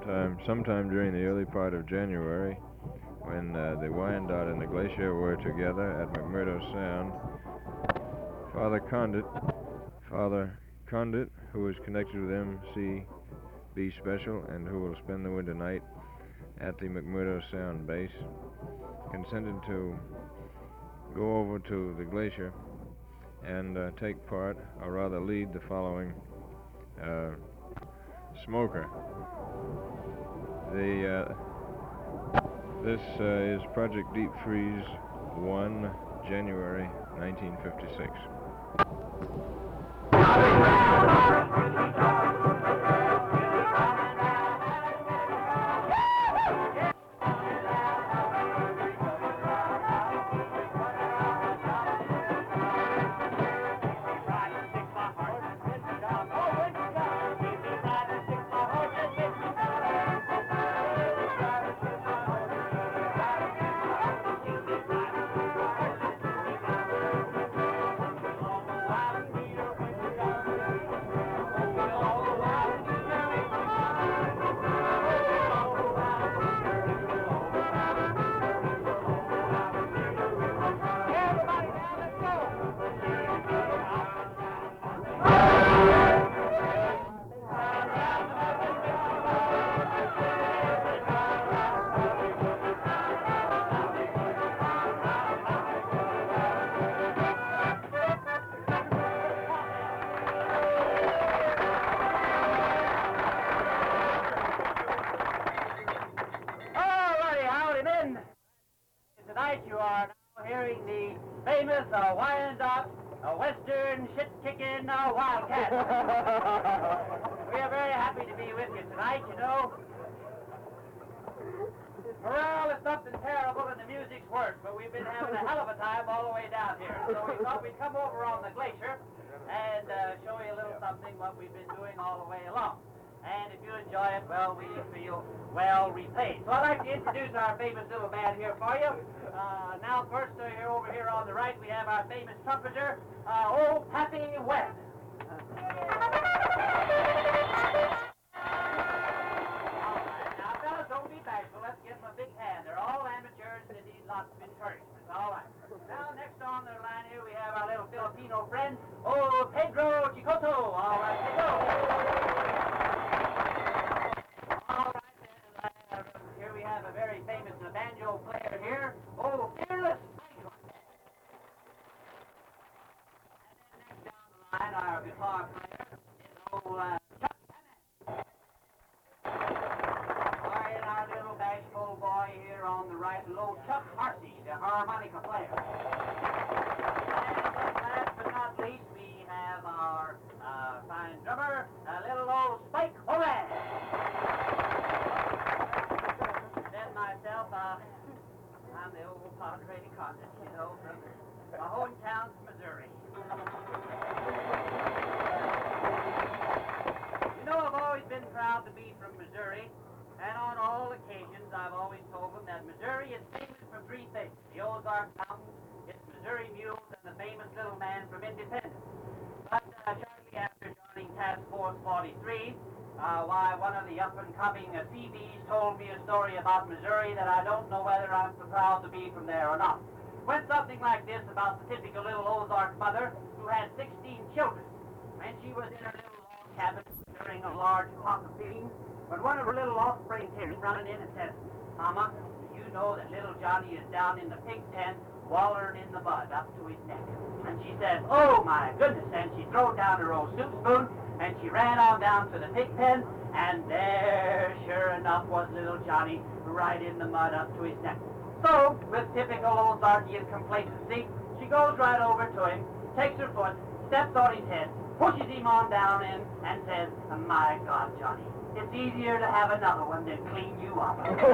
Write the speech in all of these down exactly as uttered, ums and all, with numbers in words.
time, sometime during the early part of January, when uh, the Wyandotte and the Glacier were together at McMurdo Sound, Father Condit, Father Condit, who is connected with M C B Special and who will spend the winter night at the McMurdo Sound base, consented to go over to the Glacier and uh, take part, or rather lead, the following uh, smoker. The uh, this uh, is Project Deep Freeze one, January nineteen fifty-six. Tonight you are now hearing the famous uh, Wyandotte uh, Western shit-kicking uh, Wildcat. We are very happy to be with you tonight, you know. Morale is something terrible and the music's worse, but we've been having a hell of a time all the way down here. So we thought we'd come over on the Glacier and uh, show you a little something what we've been doing all the way along. And if you enjoy it, well, we feel well repaid. So I'd like to introduce our famous little band here for you. Uh, now, first, uh, here over here on the right, we have our famous trumpeter, uh, old Pappy Webb. All right, now, fellas, don't be bashful. Let's give them a big hand. They're all amateurs and they need lots of encouragement. All right. Now, next on the line here, we have our little Filipino friend, old Pedro Chicoto. All right, Pedro. Here we have a very famous banjo player here, oh, Fearless Franklin. And then next down the line, our guitar player is old uh, Chuck Hammond. All right, our little bashful boy here on the right, little Chuck Harsey, the harmonica player. And last but not least, we have our uh, fine drummer, a little old Spike Horan. Myself, uh, I'm the old Padre de Condit, you know, from my hometown, Missouri. You know, I've always been proud to be from Missouri, and on all occasions I've always told them that Missouri is famous for three things: the Ozark Mountains, its Missouri mules, and the famous little man from Independence. But uh, shortly after joining Task Force forty-three, Uh, why, one of the up-and-coming uh, C Bs told me a story about Missouri that I don't know whether I'm so proud to be from there or not. Went something like this about the typical little Ozark mother who had sixteen children. And she was in her little log cabin during a large flock of pigeons, but one of her little offspring came running in and said, "Mama, you know that little Johnny is down in the pig pen wallering in the mud up to his neck." And she said, "Oh, my goodness," and she threw down her old soup spoon, and she ran on down to the pig pen, and there, sure enough, was little Johnny right in the mud up to his neck. So, with typical Ozarkian complacency, she goes right over to him, takes her foot, steps on his head, pushes him on down in, and says, "My God, Johnny, it's easier to have another one than clean you up."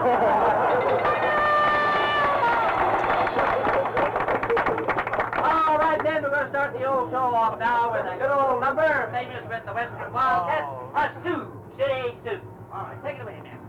All right, then, we're going to start the old show off now with a good old number, famous with the Western Wildcats, a Sioux, City Sioux. All right, take it away, man.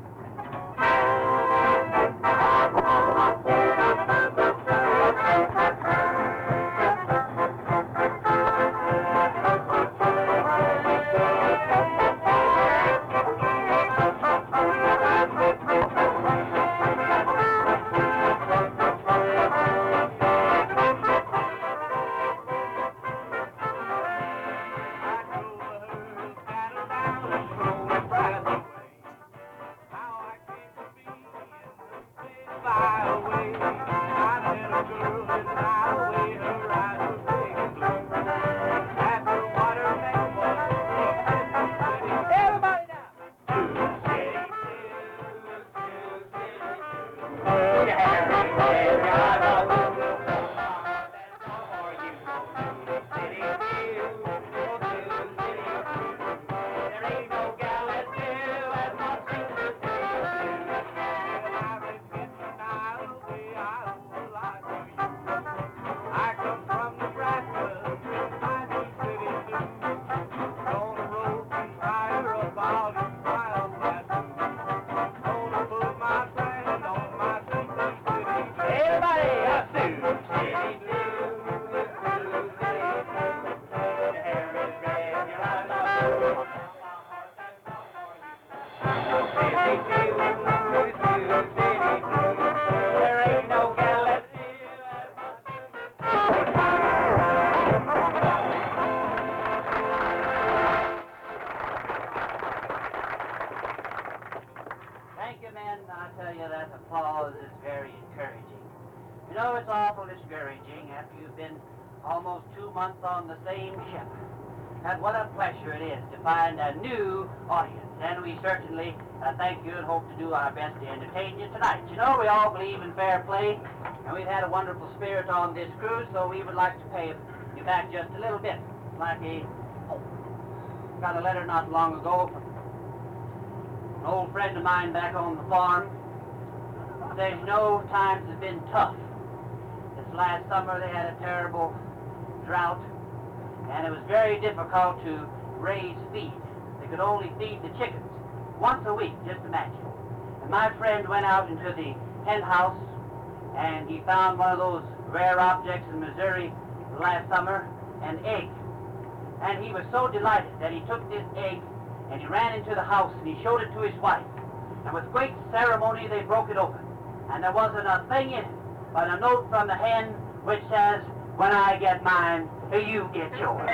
discouraging after you've been almost two months on the same ship. And what a pleasure it is to find a new audience. And we certainly uh, thank you and hope to do our best to entertain you tonight. You know, we all believe in fair play, and we've had a wonderful spirit on this cruise, so we would like to pay you back just a little bit. Like a, oh, got a letter not long ago from an old friend of mine back on the farm. Says, you know, times have been tough. This last summer they had a terrible drought, and it was very difficult to raise feed. They could only feed the chickens once a week, just imagine. And my friend went out into the hen house, and he found one of those rare objects in Missouri last summer, an egg. And he was so delighted that he took this egg, and he ran into the house, and he showed it to his wife. And with great ceremony, they broke it open. And there wasn't a thing in it but a note from the hen which says, when I get mine, you get yours.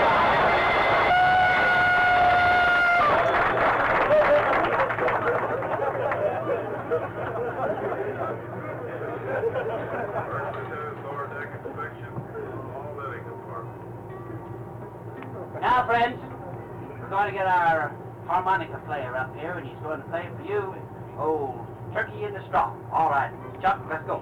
Now, friends, we're going to get our harmonica player up here, and he's going to play for you, old Turkey in the Straw. All right, Chuck, let's go.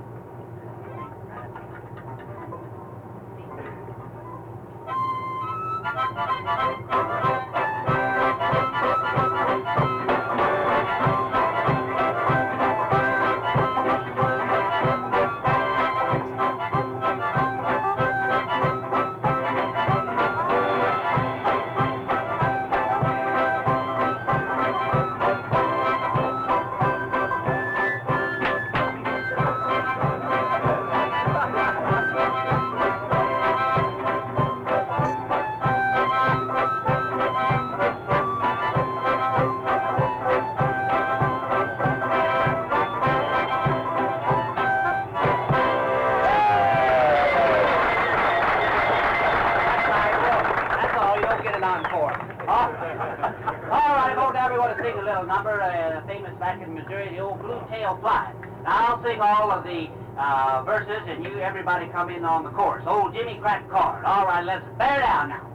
I'll sing all of the uh, verses, and you, everybody, come in on the chorus. Old Jimmy cracked corn. All right, let's bear down now.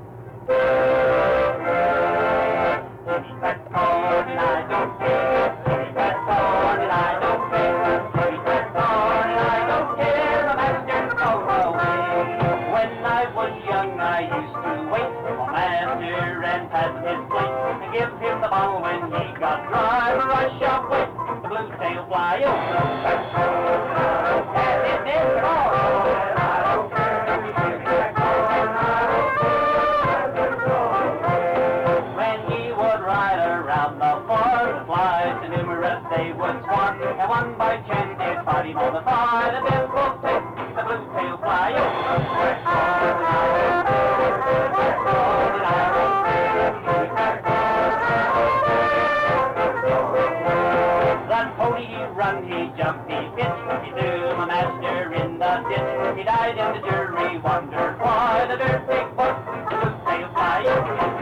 Jimmy cracked corn, and I don't care. Jimmy cracked corn, and I don't care. Jimmy cracked corn, and I don't care. The master goes away. When I was young, I used to wait for my master and pass his plate and give him the bottle when he got dry. Rush up with the blue tail fly over. And one by chance did fight him on the fire. The devil take the blue tail fly over. Run, pony, run, he jumped, he pitched, he threw my master in the ditch. He died and the jury wondered why the dirt big foot, the blue tail fly over.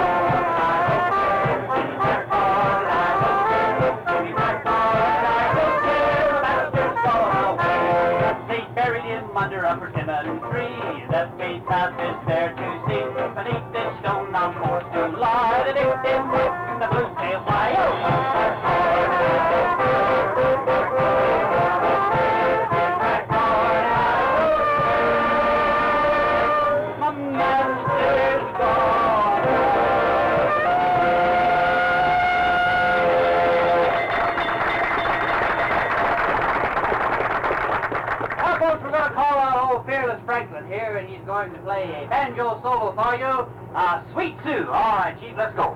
Under a persimmon tree, the faith path is there to see. Beneath this stone I'm forced to lie. The victim with the blue tail fly over. My master's gone. Now, folks, we're going to call out old Fearless Franklin here, and he's going to play a banjo solo for you, uh, Sweet Sue. All right, Chief, let's go.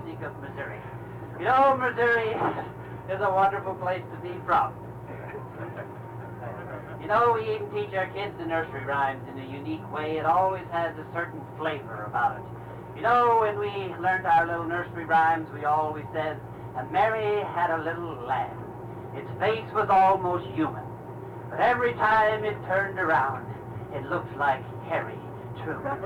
music of Missouri. You know, Missouri is a wonderful place to be from. You know, we even teach our kids the nursery rhymes in a unique way. It always has a certain flavor about it. You know, when we learned our little nursery rhymes, we always said, "And Mary had a little lamb. Its face was almost human. But every time it turned around, it looked like Harry Truman."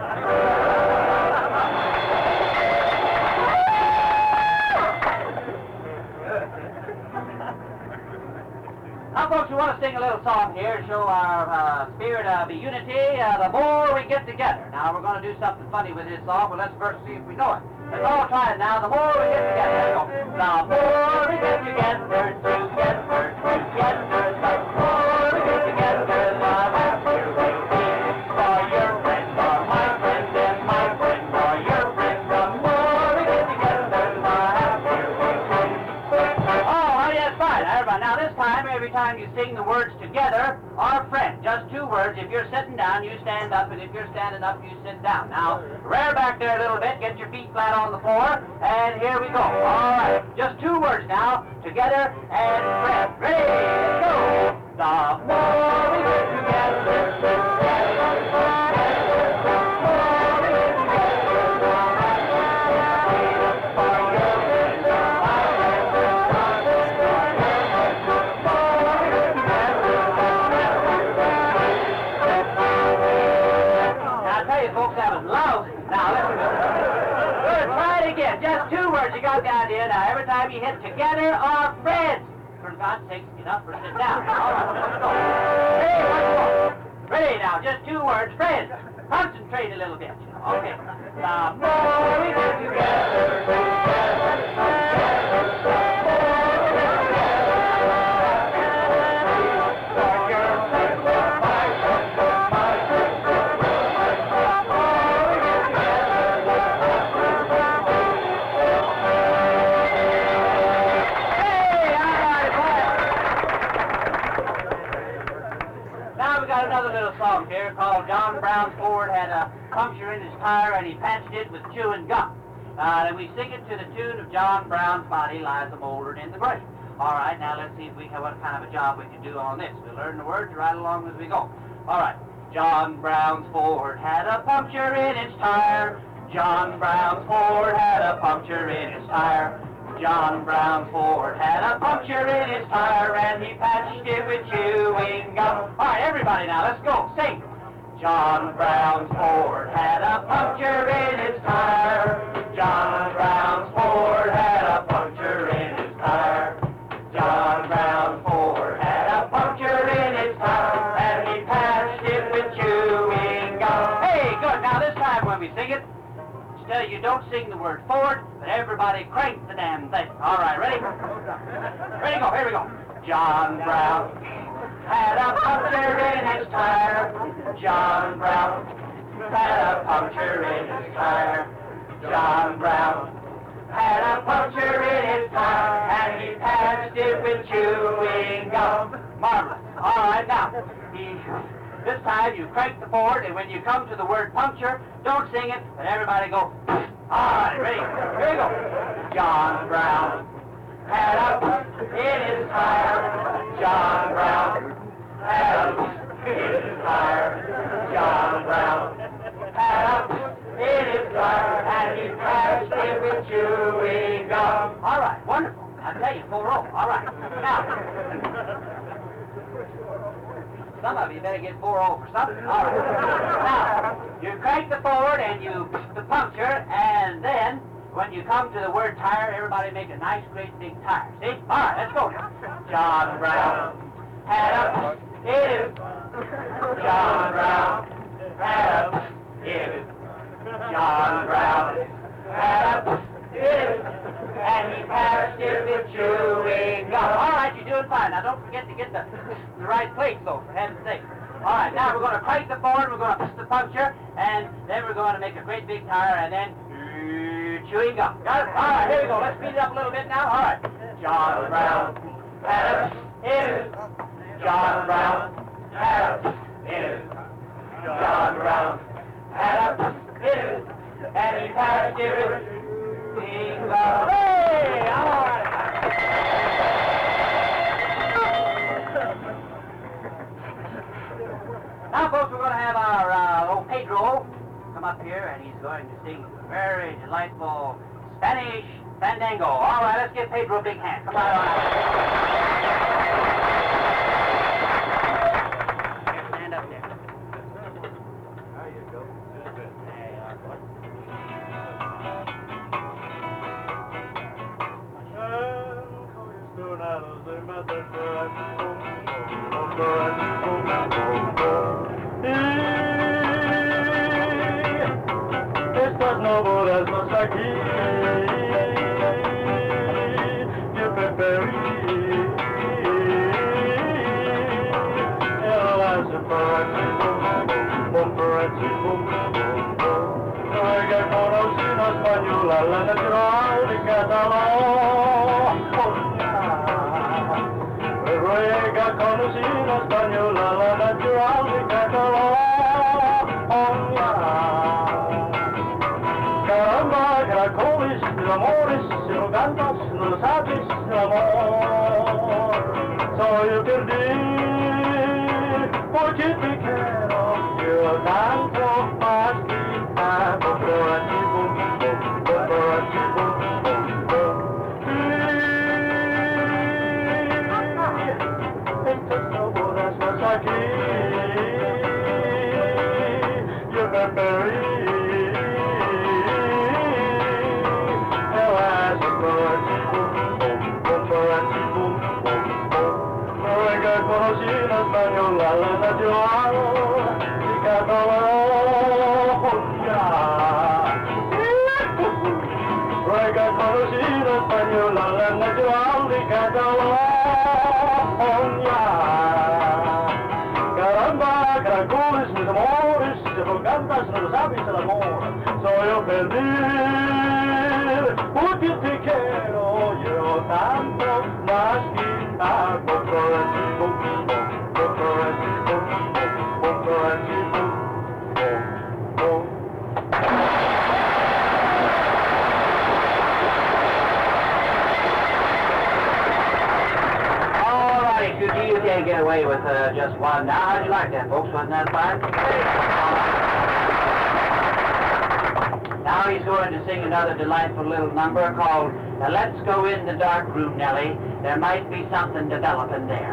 Now, folks, we want to sing a little song here to show our uh, spirit of unity uh, the more we get together. Now, we're going to do something funny with this song, but let's first see if we know it. Let's all try it now. The more we get together. Let's go. The more we get together, together, together, the more we get together, the happier we'll be. For your friend, for my friend, and my friend, for your friend, the more we get together, the happier we'll be. Oh, yes, fine. Everybody. Now, this time, every time you sing the words together, our friend, just two words. If you're sitting down, you stand up, and if you're standing up, you sit down. Now, rear back there a little bit, get your feet flat on the floor, and here we go. All right, just two words now, together and friend. Ready, let's go. The more we get together, together, together, the more we get together, the happier we'll be. For your friend, for my friend, for my friend, for your friend, the more we get together, the happier we'll be. Now, I tell you, folks, that was lousy. Now, listen. Good, try it again. Just two words. You got the idea. Now, every time you hit together or friends. For God's sake, enough for sit down. All right, let's go. Hey, once more. Ready now, just two words. Friends. Concentrate a little bit. You know. Okay. The more we get together, together, together, the more we get together, for your friend, for my friend, for my friend, for your friend, the more we get together, the happier we'll be. Hey, all right, boy. Now we got another little song here called John Brown's Ford Had a Puncture in His Tire and He Patched It with Chewing Gum. Uh, and we sing it to the tune of John Brown's Body Lies a Moldering in the Grave. All right, now let's see if we have what kind of a job we can do on this. We'll learn the words right along as we go. All right. John Brown's Ford had a puncture in its tire. John Brown's Ford had a puncture in its tire. John Brown's Ford had a puncture in its tire and he patched it with chewing gum. All right, everybody now, let's go. Sing. John Brown's Ford had a puncture in its tire. John Brown's Ford had a puncture in its tire. John Brown's Ford had a puncture in its tire and he patched it with chewing gum. Hey, good. Now this time when we sing it, instead of you don't sing the word Ford, but everybody crank the damn thing. All right, ready? Ready, go. Here we go. John Brown had a puncture in his tire. John Brown had a puncture in his tire. John Brown had a puncture in his tire and he patched it with chewing gum. Marvelous. All right, now, he, this time you crank the Ford, and when you come to the word puncture, don't sing it, but everybody go. All right, ready? Here we go. John Brown had a puncture in his tire. John Brown had a puncture in his tire. John Brown had a puncture in his tire and he patched it with chewing gum. All right, wonderful. I'll tell you, four oh. All right. Now, some of you better get four oh for something. All right. Now, you crank the Ford and you the puncture, and then when you come to the word tire, everybody make a nice, great big tire. See? All right, let's go now. John Brown had a in his. John Brown had a in his. John Brown had a in his. And he patched it with chewing gum. All right, you're doing fine. Now, don't forget to get the, the right place, though, for heaven's sake. All right, now we're going to crank the Ford, we're going to push the puncture, and then we're going to make a great big tire, and then uh, chewing gum. Got it? All right, here we go. Let's speed it up a little bit now. All right. John Brown had a in his. John Brown had a in his. John Brown had a in his. And he patched it with chewing gum. Now, folks, we're going to have our uh, old Pedro come up here, and he's going to sing a very delightful Spanish fandango. All right, let's give Pedro a big hand. Come on. Here, stand up there. There you go. There you are, boy. Estas no bodas más aquí, yo preferí el aseparatismo, comparatismo. Oiga, conocí una española, la natural de catalán. Ruega conocí una española, la natural de catalán. Caramba, caracoles, de amores, si no cantas, no lo sabes, el amor. Soy yo perdí, porque te quiero, yo tanto más que a corporativo, corporativo. Estas no bodas más aquí, yo me perdí. Conocí una española, la natural de Cataluña. Ruega conocí una española, la natural de Cataluña. Caramba, caracoles, mis amores, si no cantas no lo sabes el amor. Soy yo perdido, porque te quiero yo tanto más que a corporativo, corporativo, corporativo, oh, oh. All right, Susie, you can't get away with uh, just one. Now, how'd you like that, folks? Wasn't that fine? Now he's going to sing another delightful little number called uh, Let's Go in the Dark Room, Nellie. There might be something developing there.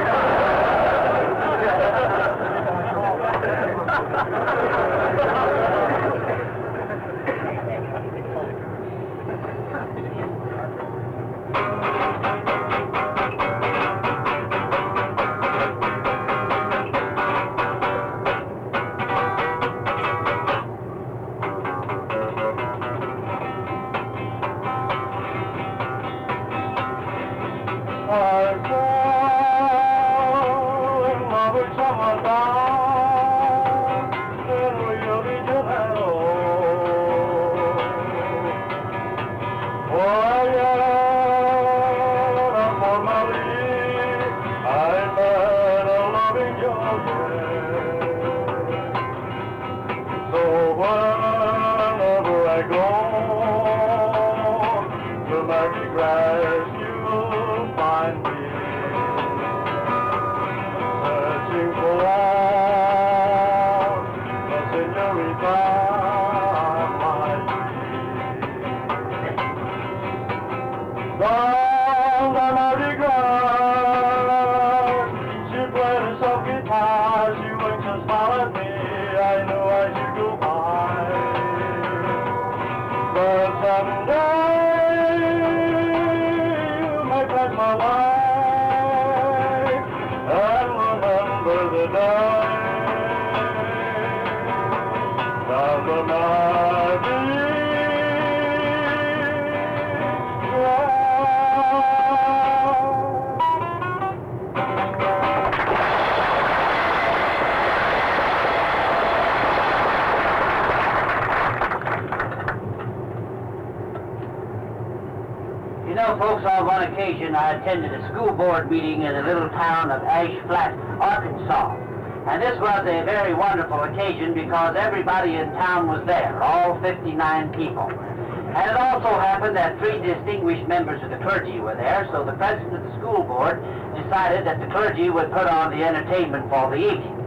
You know, folks, on one occasion I attended a school board meeting in the little town of Ash Flat, Arkansas. And this was a very wonderful occasion because everybody in town was there, all fifty-nine people. And it also happened that three distinguished members of the clergy were there, so the president of the school board decided that the clergy would put on the entertainment for the evening.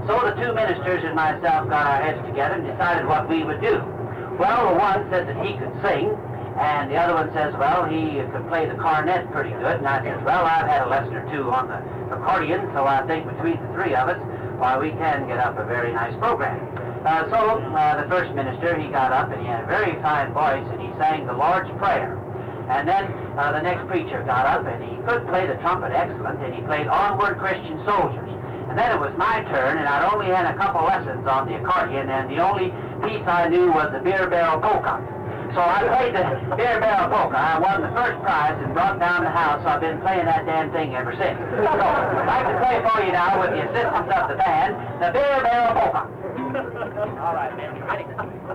So the two ministers and myself got our heads together and decided what we would do. Well, the one said that he could sing, and the other one says, well, he could play the cornet pretty good. And I said, well, I've had a lesson or two on the accordion, so I think between the three of us, why, we can get up a very nice program. Uh, so uh, the first minister, he got up and he had a very fine voice and he sang the Lord's Prayer. And then uh, the next preacher got up and he could play the trumpet excellent, and he played Onward Christian Soldiers. And then it was my turn, and I'd only had a couple lessons on the accordion, and the only piece I knew was the Beer Barrel Polka. So I played the Beer Barrel Polka. I won the first prize and brought down the house, so I've been playing that damn thing ever since. So I'd like to play for you now, with the assistance of the band, the Beer Barrel Polka. All right, man, you ready?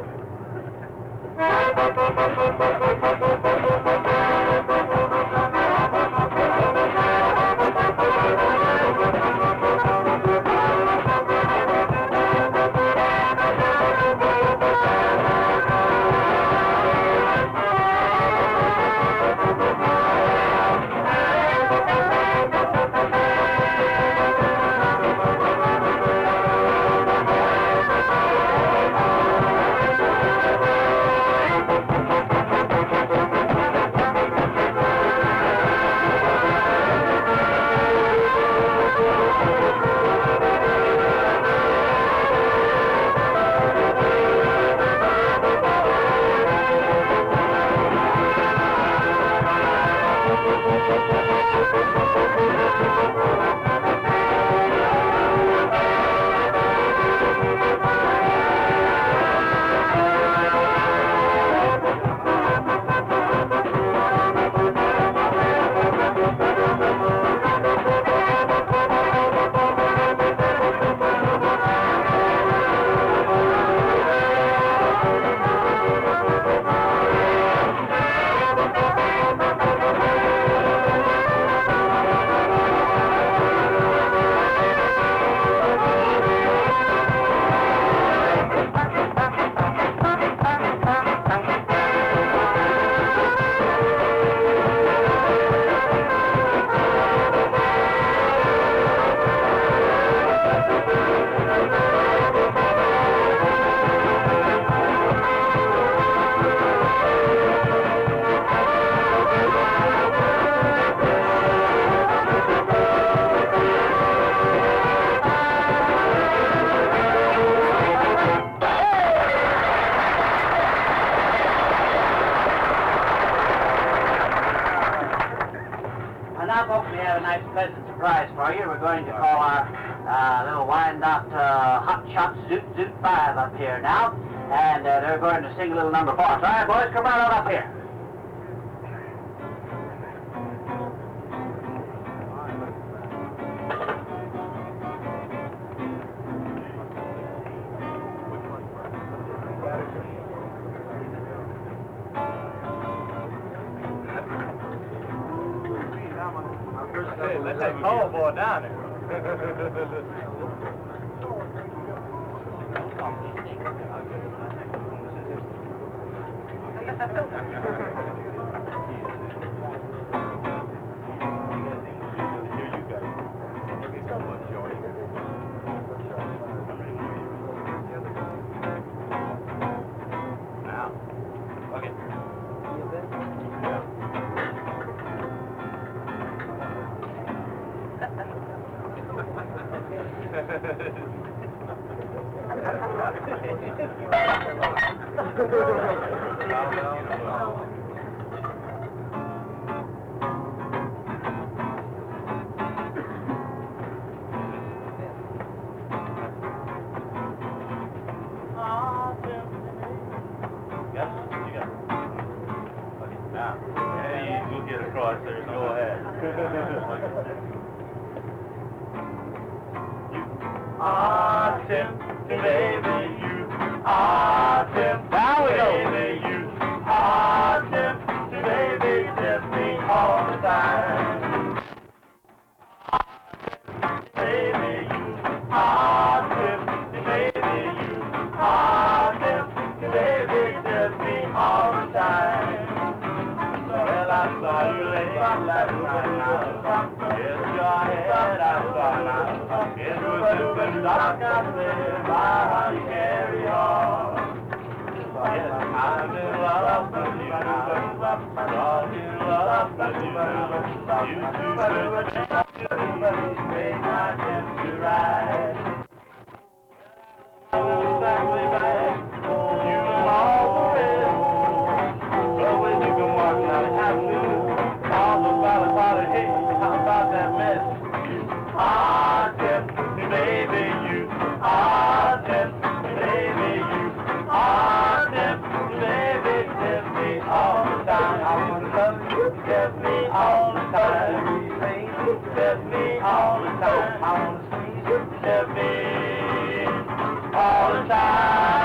We're going to call our uh, little wind-up uh, Hot Shot Zoot Zoot five up here now, and uh, they're going to sing a little number for us. All right, boys, come right on up here. Hey, let that tall boy down there. Now, okay. Ah, Tim, baby, you ah, Tim, now we go. Baby, you ah, Tim, baby, tip me all the time. Baby, you ah, Tim, baby, you ah, Tim, baby, tip me all the time. Well, I saw you late last night. Yes, your head I saw now. It was a when the dark got there, by how you carry on. Yes, I'm in love with you. I'm in love with you. You two good make my temperature rise. Exactly right. You know all the rest. But when you come walking out the avenue, all the valley, valley, hey, how about that mess? Ah, Jeff, baby, you. Ah, Jeff, baby, you. Ah, Jeff, baby, Jeff me all the time. I wanna love you, Jeff me all the time. Jeff me all the time. I wanna squeeze you, Jeff me all the time.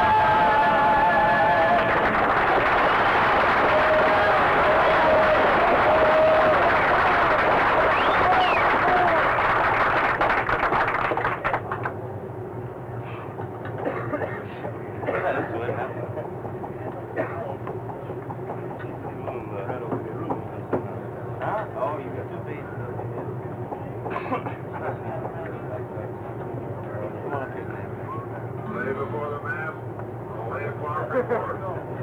Oh, you got two beats. Lay before the map, lay o'clock report.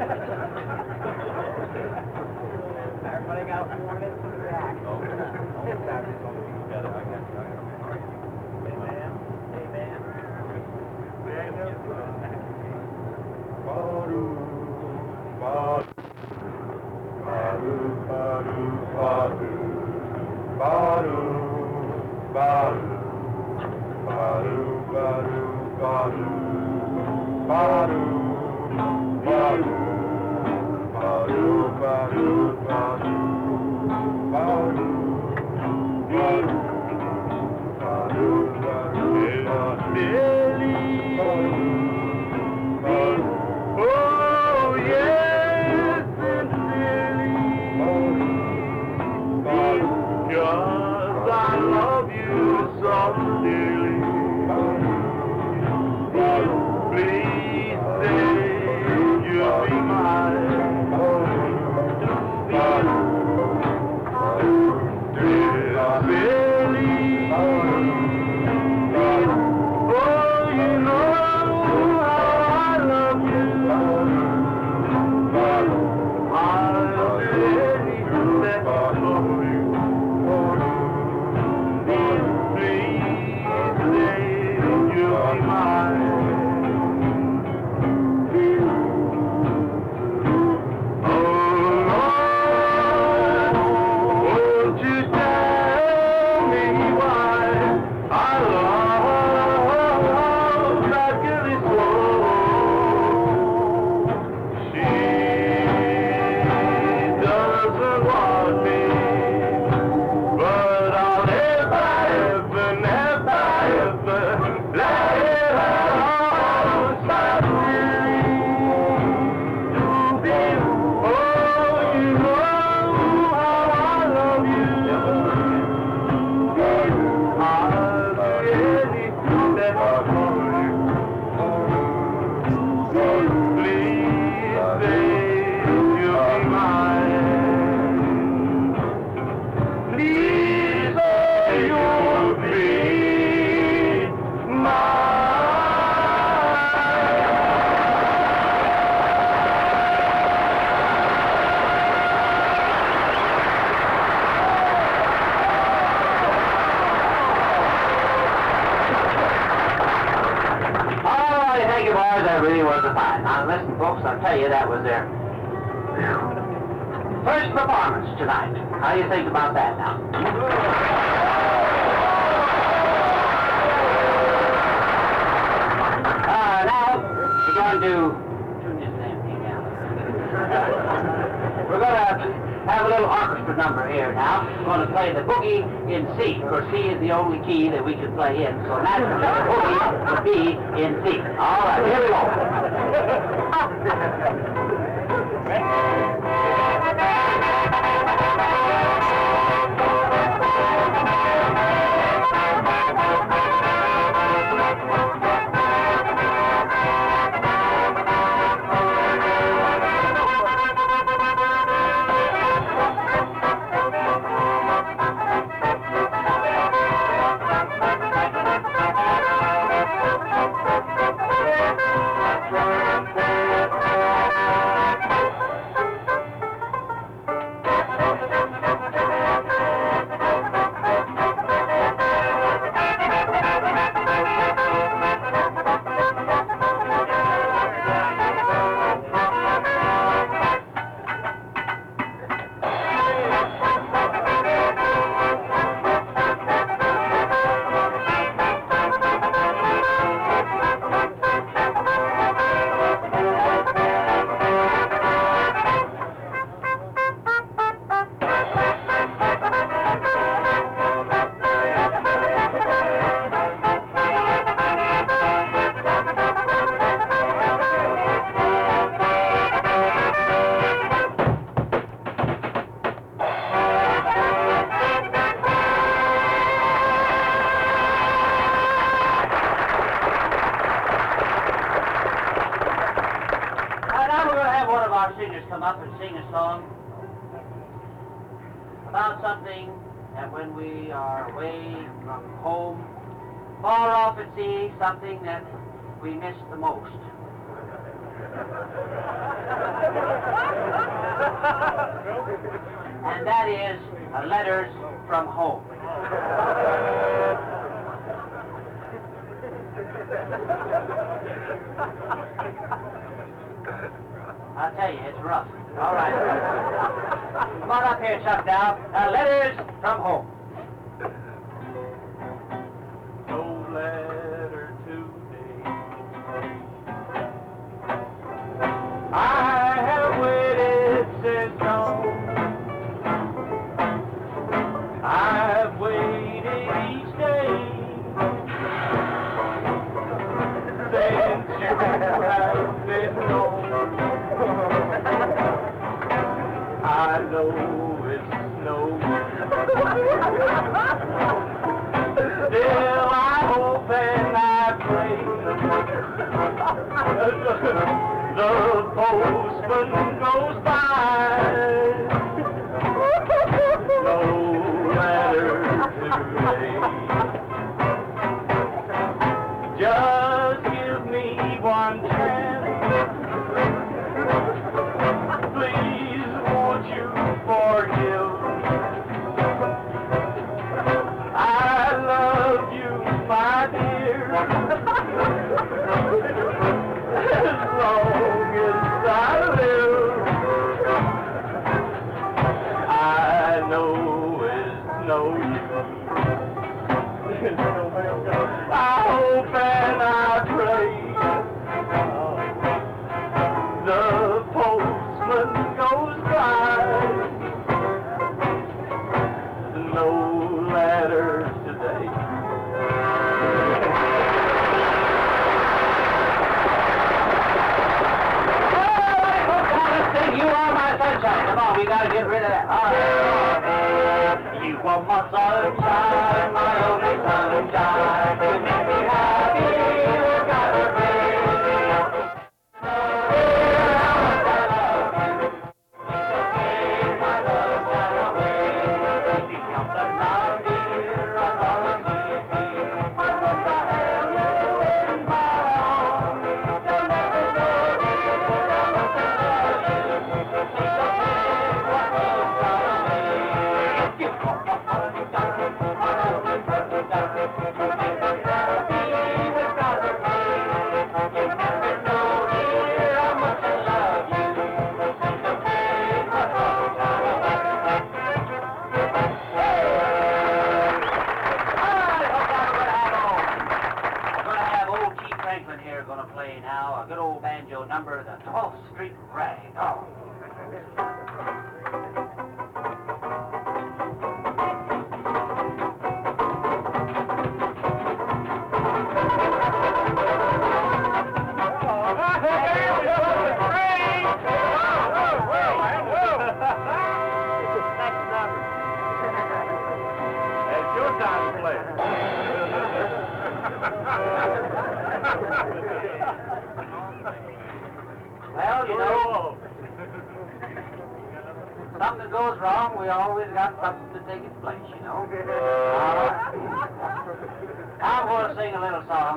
Everybody got four minutes to react. Amen. Amen. Baru, baru, baru, baru, baru, baru, baru, baru, baru, baru, baru, baru, baru, baru, baru, baru, baru, baru, baru, Billy. Oh, yes, sincerely, because I love you so dearly. Please say you'll be mine. Dear Billy, oh, you know I love you. I'll do anything that's for you. Please say you'll be mine. Oh Lord, won't you tell me why I love that girl is slow? She doesn't want me, but I'll never, ever, never, ever let her stop me. Oh, you know how I love you. I'll do anything that's for you. Please say you'll be mine. Please say you'll be mine. All right, thank you, boys. That really was a fight. Now, listen, folks, I'll tell you, that was their first performance tonight. How do you think about that now? Uh, now, we're going to tune this damn thing down. We're going to have a little orchestra number here now. We're going to play the boogie in C. Of course, C is the only key that we can play in, so naturally the boogie would be in C. All right, here we go. our singers come up and sing a song about something that when we are away from home, far off at sea, something that we miss the most. And that is uh, letters from home. I'll tell you, it's rough. All right. Come on up here, Chuck, now. Uh, letters from home. No letter today. I have waited since dawn. I've waited each day since you have been gone. I know it's no still I hope and I pray the postman goes by. No letter today. Just give me one chance. Please, won't you forgive? I love you, my dear. As long as I live, I know it's no use. I hope and I pray the postman goes by. No letter today. You are my sunshine. Come on, we gotta get rid of that. All right. You are my sunshine, my only sunshine. You make me happy, you gotta be. Number the twelfth Street Rag. Oh. It's your time to play. Well, you know, something goes wrong, we always got something to take its place, you know. Uh, I'm going to sing a little song.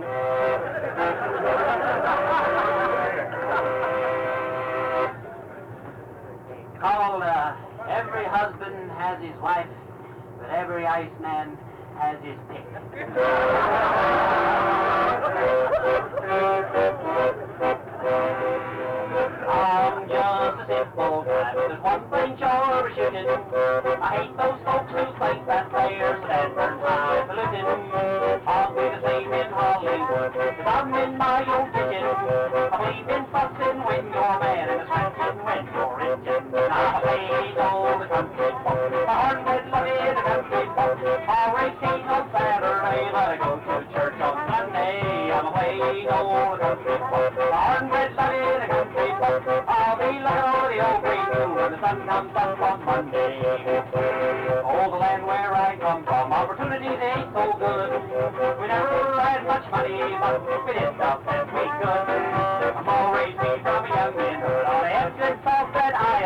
Called uh, Every Husband Has His Wife, but Every Iceman Has His Pick. I'm just a simple guy, but there's one thing sure shooting. I hate those folks who think that they're standard high polluting. I'll be the same in Hollywood, cause I'm in my own kitchen. I believe in fussing when you're mad and scratching when you're itching. I hate all the country folk, my heart red love in the country folk. I'll race ain't on Saturday, but I go to church on Sunday. I'm away all the country folk, my heart red love in the country folk. I'll be like all the old green moon when the sun comes up on Monday. Oh, the land where I come from, opportunities ain't so good. We never had much money, but we did stuff that we could. I'm always be from a young man, on the exit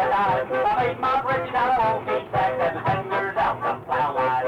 dime. I made my bridges out of old feet sacks and the fenders out the plow line.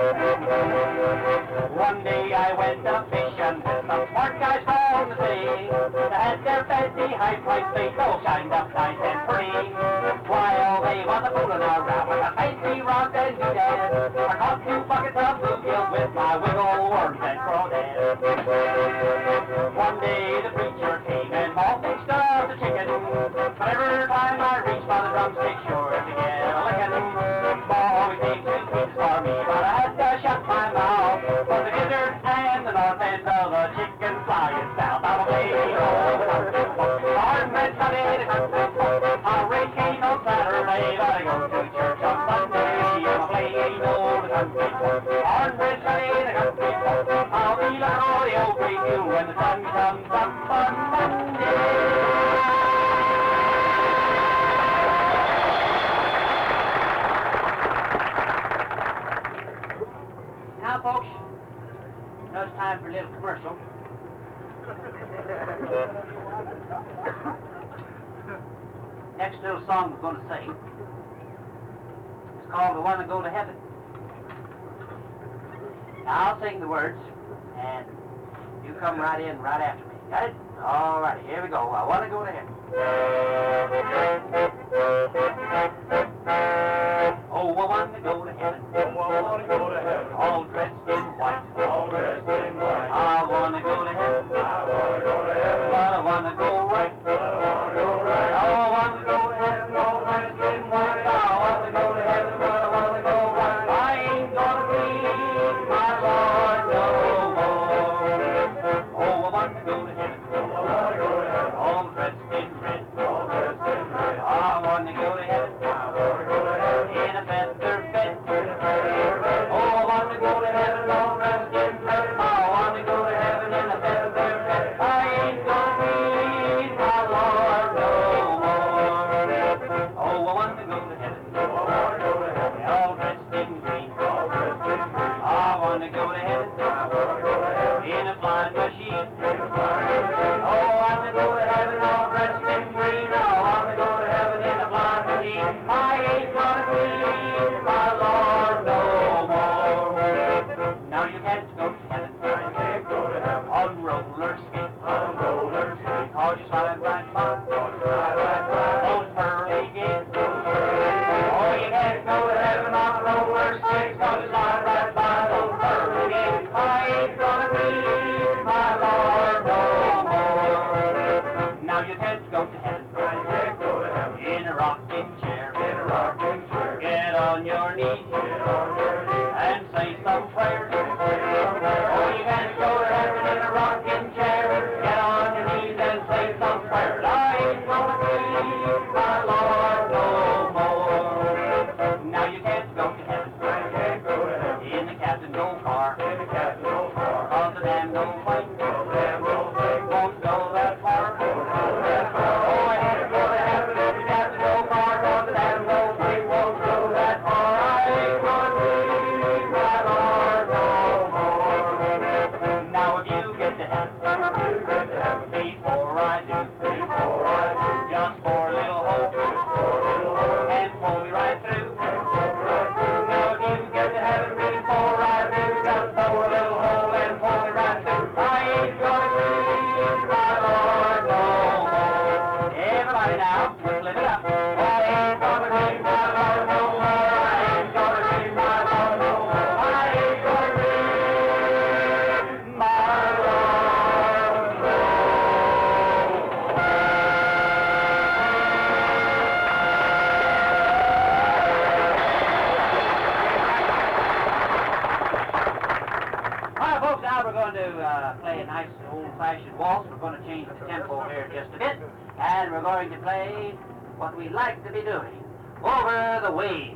One day I went a fishing with some smart guys from the sea. They had their fancy high-priced bait all shined up nice and pretty. While they was a fooling around with a fancy rods and doodads, I caught two buckets of bluegills with my wiggle worms and crawdads. One day the preacher came and all fixed up the chicken, but every time I reached for the drumstick, sure to get a licking. Always came too sweet for me, but I had to shut my mouth, for the gizzard and the north end of the chicken flying south. I'm a lady, oh, arm and sunny, I'll raise cane on Saturday, but I go to church on Sunday. I'm a plain old country, arm and sunny, the country, I'll be like all the old great you when the sun comes up on Monday. Now, folks, now it's time for a little commercial. Next little song we're going to sing is called The One That Go to Heaven. Now, I'll sing the words, and you come right in right after me. Got it? All righty, here we go. I want to go to heaven. Oh, I want to go to heaven. Oh, I want to go to heaven. All dressed in white. All dressed in white. I want to go to heaven. I want to go to heaven. But I want to go right. But I want to go right. I want to go to heaven. All dressed in white. I want to go to heaven. But I want to go right. I ain't gonna please my Lord no more. Oh, I want to go to heaven. I want to go to heaven. All dressed in red. All dressed in red. I want to go to heaven. I want to go to heaven. In a feather bed. In a feather bed. Oh, I want to go to heaven. All dressed in red. I want to go to heaven in a feather bed. I ain't gonna need my Lord no more. Oh, I want to go to heaven. Oh, I want to go to heaven. All dressed in green. All dressed in green. I want to go to heaven. I want to go to heaven. In a flying machine. In a flying machine. Oh, I want to go to heaven. All dressed in green. I want to go to heaven in a flying machine. I ain't gonna need my Lord no more. Now you can't go to heaven. I can't go to heaven. On roller skates. On roller skates. Cause you slide right by. Cause you slide right by. Those pearly gates. Those pearly gates. Oh, you can't go to heaven on roller skates. Cause you slide right by those pearly gates. I ain't gonna need my Lord no more. Now you can't go to heaven. I can't go to heaven. In a rocking chair. In a rocking chair. Get on your knees. Get on your knees. And say some prayers. Oh, you can't go to heaven in a rocking chair. Get on your knees and say some prayers. I ain't gonna please my Lord no more. Now you can't go to heaven. I can't go to heaven. In the captain go car. In the captain no car. Cause the damn no fight. Cause the damn no fight. Won't go that far. Won't go that far. Oh, I can't go to heaven in the captain no car. Cause the damn no fight won't go that far. I ain't gonna please my Lord no more. Now if you get to heaven. You get to heaven. Before I do, Before I do. just for a little hope, For a little hope. and pull me right through. And pull me right through. Now if you get to heaven before I do, just for a little hope and pull me right through. I ain't gonna please my Lord no more. Everybody now, let's live it up. I ain't gonna please my Lord no more. I ain't gonna please my Lord no more. I ain't gonna please my Lord no more. All right, folks, now we're going to uh, play a nice old-fashioned waltz. We're going to change the tempo here just a bit, and we're going to play what we like to be doing, Over the Waves.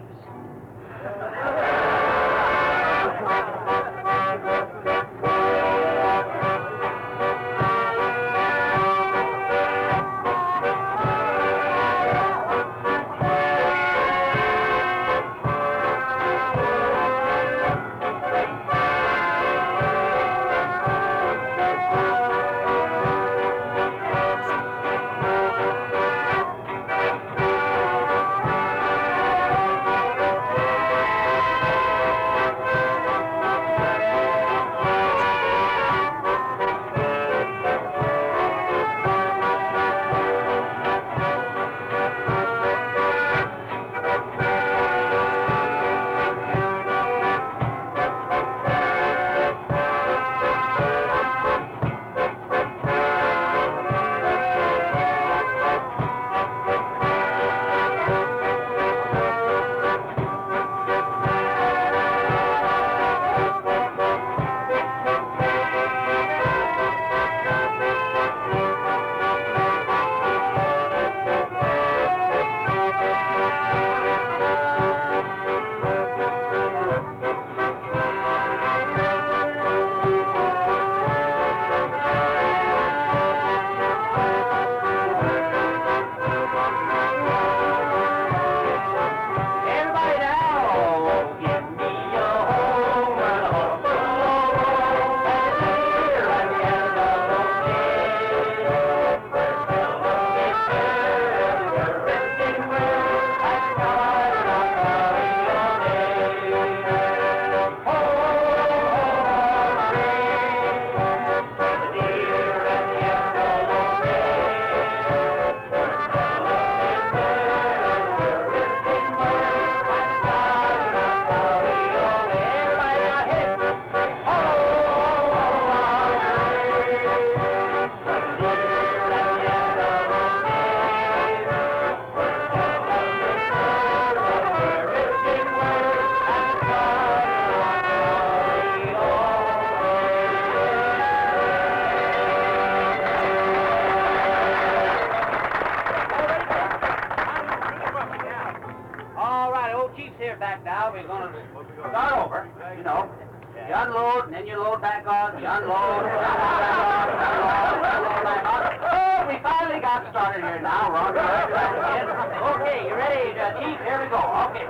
All right, old Chief's here back now. We're going to start over, you know. You unload, and then you load back on. You unload, you unload back on. Oh, we finally got started here now. We're on the right track again. Okay, you ready, uh, Chief? Here we go. Okay.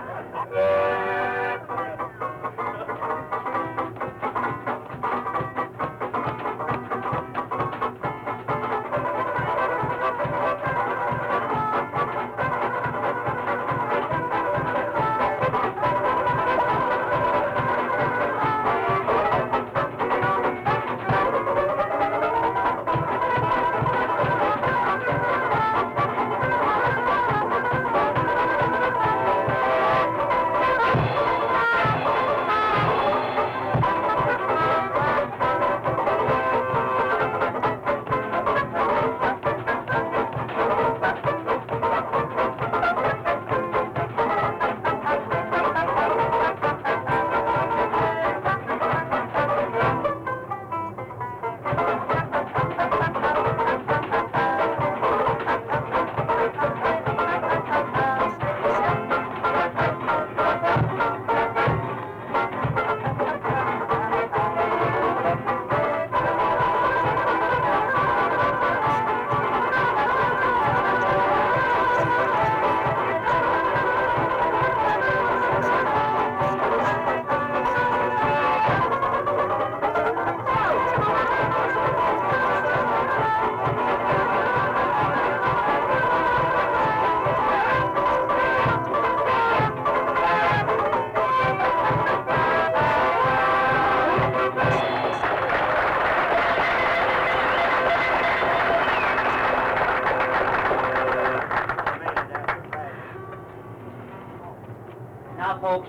Now, folks.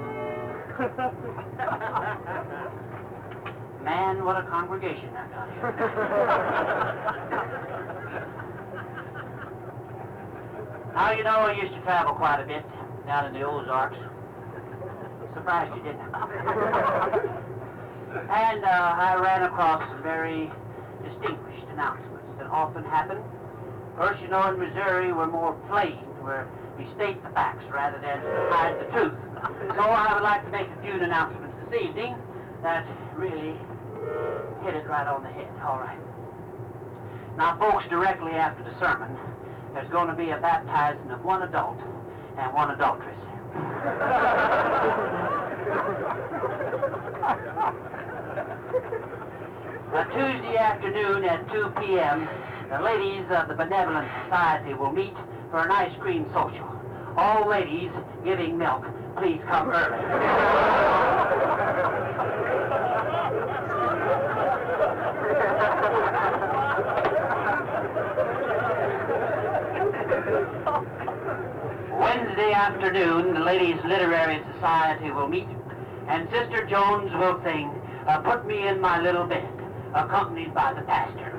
Man, what a congregation I've got here. Now, you know, I used to travel quite a bit down in the Ozarks. Surprised you didn't. And uh, I ran across some very distinguished announcements that often happen. First, you know, in Missouri, we're more plain, where we state the facts rather than hide the truth. So I would like to make a few announcements this evening that really hit it right on the head. All right. Now, folks, directly after the sermon, there's going to be a baptizing of one adult and one adulteress. Now, Tuesday afternoon at two p m, the ladies of the Benevolent Society will meet for an ice cream social. All ladies giving milk, please come early. Wednesday afternoon, the Ladies Literary Society will meet, and Sister Jones will sing, uh, Put Me in My Little Bed, accompanied by the pastor.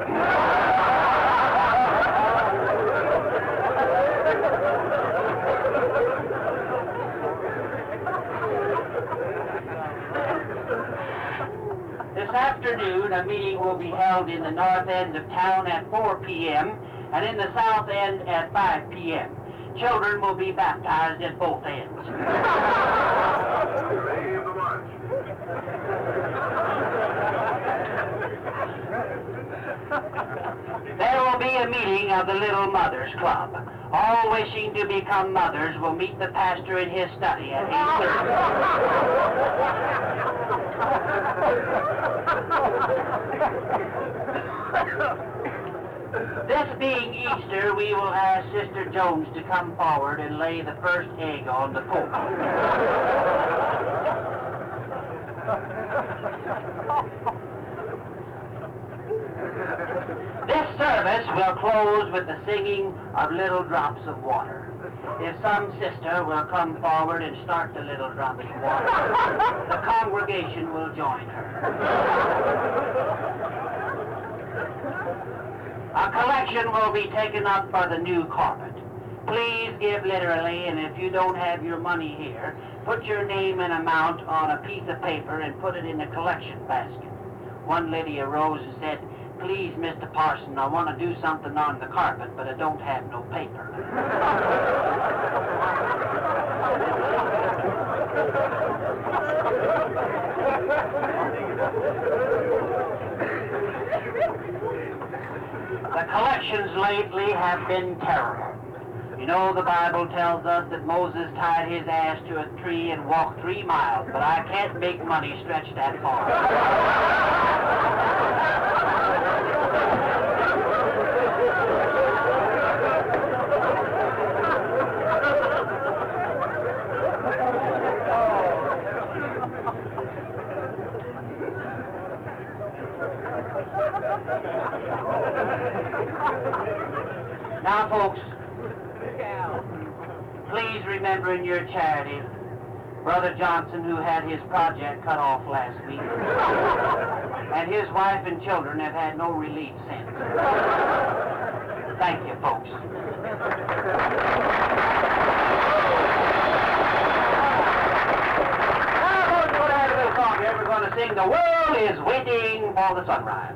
This afternoon, a meeting will be held in the north end of town at four p m and in the south end at five p m Children will be baptized at both ends. Save the march. There will be a meeting of the Little Mothers Club. All wishing to become mothers will meet the pastor in his study at eight thirty. This being Easter, we will ask Sister Jones to come forward and lay the first egg on the pulpit. This service will close with the singing of Little Drops of Water. If some sister will come forward and start the Little Drops of Water, the congregation will join her. A collection will be taken up for the new carpet. Please give literally, and if you don't have your money here, put your name and amount on a piece of paper and put it in the collection basket. One lady arose and said, "Please, Mister Parson, I want to do something on the carpet, but I don't have no paper." The collections lately have been terrible. You know, the Bible tells us that Moses tied his ass to a tree and walked three miles, but I can't make money stretch that far. Now, folks, please remember in your charities Brother Johnson, who had his project cut off last week, and his wife and children have had no relief since. Thank you, folks. Now, folks, we're going to have a little song here. We're going to sing "The World is Waiting for the Sunrise."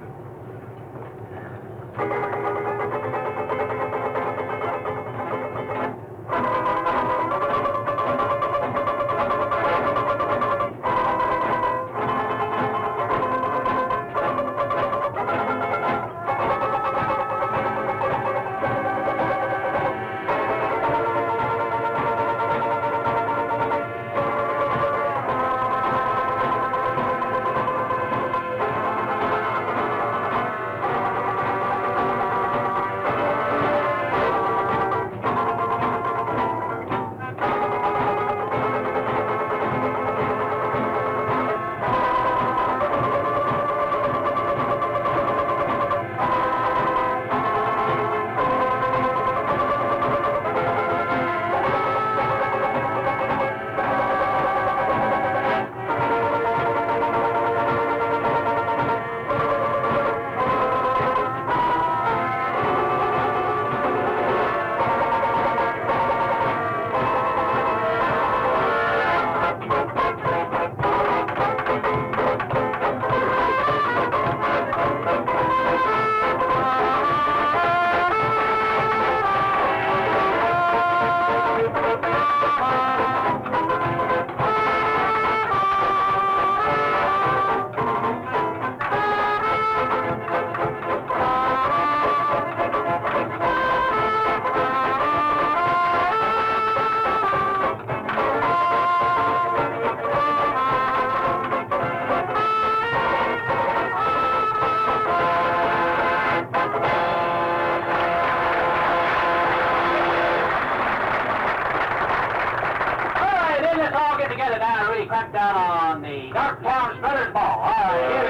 Crack down on the Darktown Spreaders Ball. All right, here we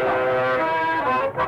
go.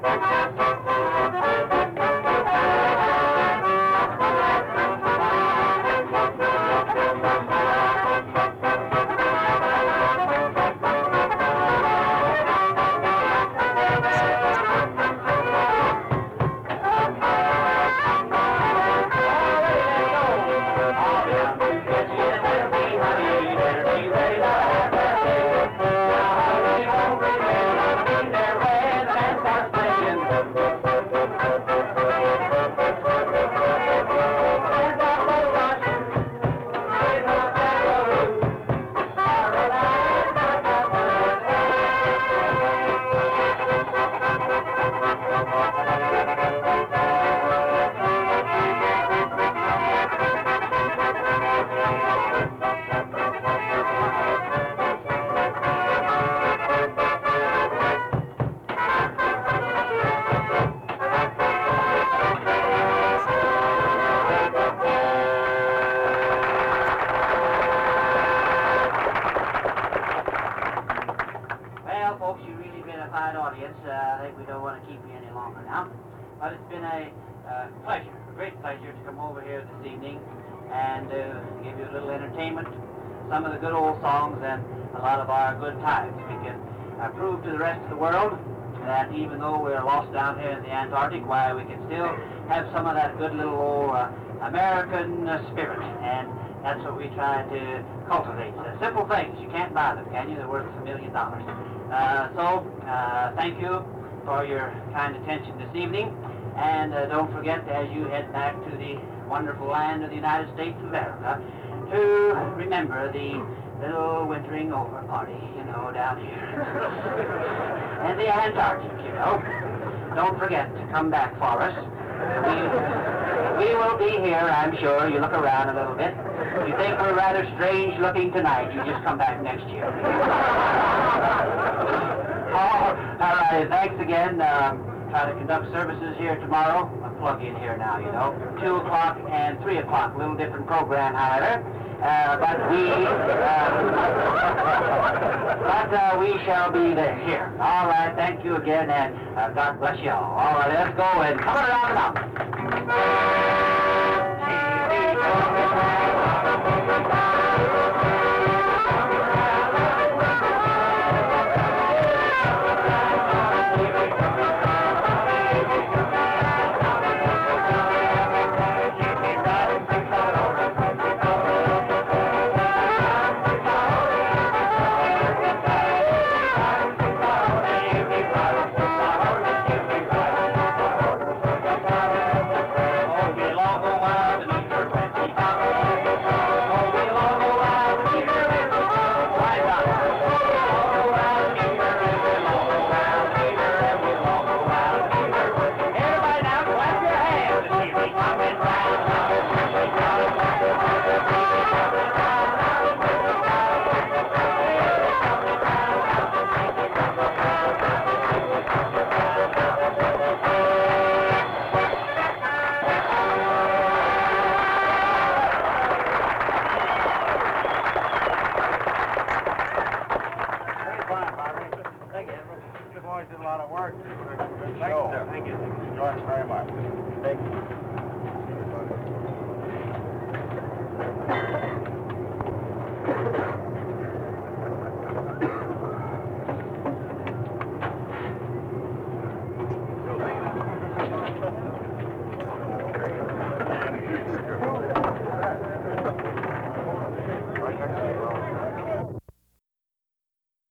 Audience, uh, I think we don't want to keep you any longer now, but it's been a uh, pleasure, a great pleasure to come over here this evening and uh, give you a little entertainment, some of the good old songs, and a lot of our good times. We can uh, prove to the rest of the world that even though we're lost down here in the Antarctic, why we can still have some of that good little old uh, American uh, spirit, and that's what we try to cultivate. Uh, simple things, you can't buy them, can you? They're worth a million dollars. Uh, so, uh, thank you for your kind attention this evening, and uh, don't forget, as you head back to the wonderful land of the United States of America, to remember the little wintering over party, you know, down here. And the Antarctic, you know. Don't forget to come back for us. We, we will be here, I'm sure. You look around a little bit. If you think we're rather strange looking tonight, you just come back next year. Oh, all right, thanks again. Um, try to conduct services here tomorrow. I'll plug in here now, you know. Two o'clock and three o'clock. A little different program, however. Uh, but we, uh, but uh, we shall be there here. All right, thank you again, and uh, God bless you all. All right, let's go and come around the mountain. Thank you.